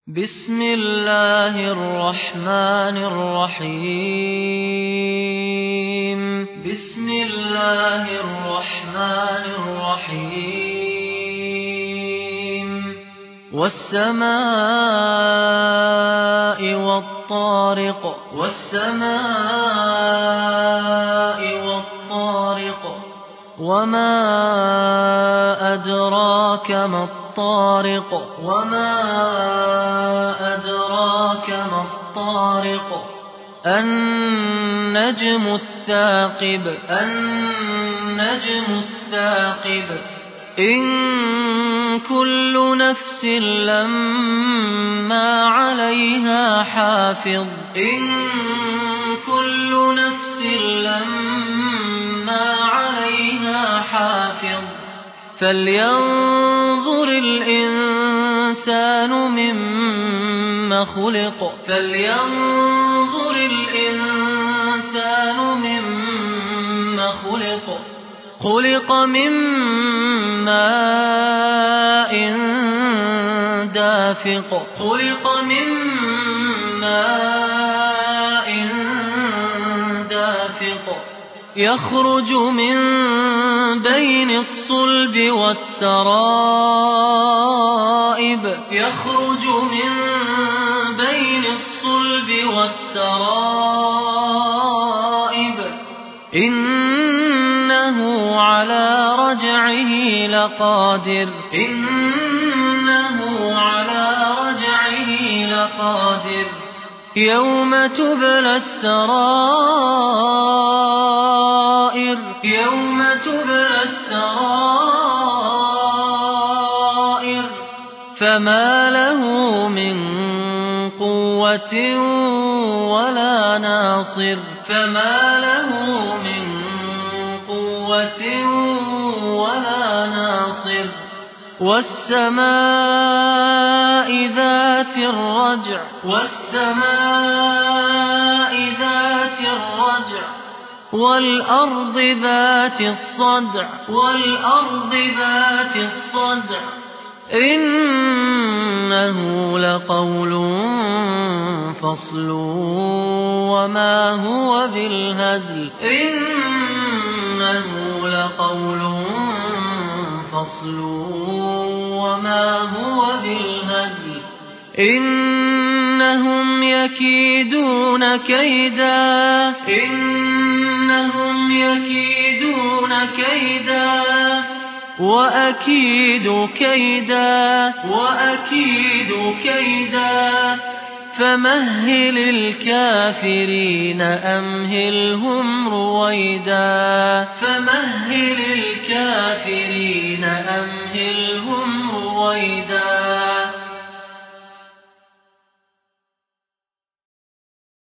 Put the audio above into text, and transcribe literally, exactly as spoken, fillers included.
بسم الله الرحمن الرحيم بسم الله الرحمن الرحيم والسماء والطارق والسماء والطارق وما أدراك ما الطارق وما أدراك ما الطارق النجم الثاقب النجم الثاقب إن كل نفس لما عليها حافظ إن كل نفس لما عليها حافظ فلينظر الإنسان مما خلق فلينظر الإنسان مما خلق خلق من ماء دافق خلق من ماء دافق يخرج من بين الصلب والترائب يخرج من بين الصلب والترائب إنه على رجعه لقادر إنه على رجعه لقادر يوم تبلى السرائر يوم تبلى السرائر فما له من قوة ولا ناصر فما له من قوة ولا ناصر والسماء ذات الرجع والسماء ذات الرجع والأرض ذات الصدع والأرض ذات الصدع إنه لقول فصل وما هو بالهزل إنه لقول فصل وما هو بالهزل إنهم يكيدون كيدا إنهم يكيدون كيدا وأكيد كيدا وأكيد كيدا فمهل الكافرين أمهلهم رويدا فمهل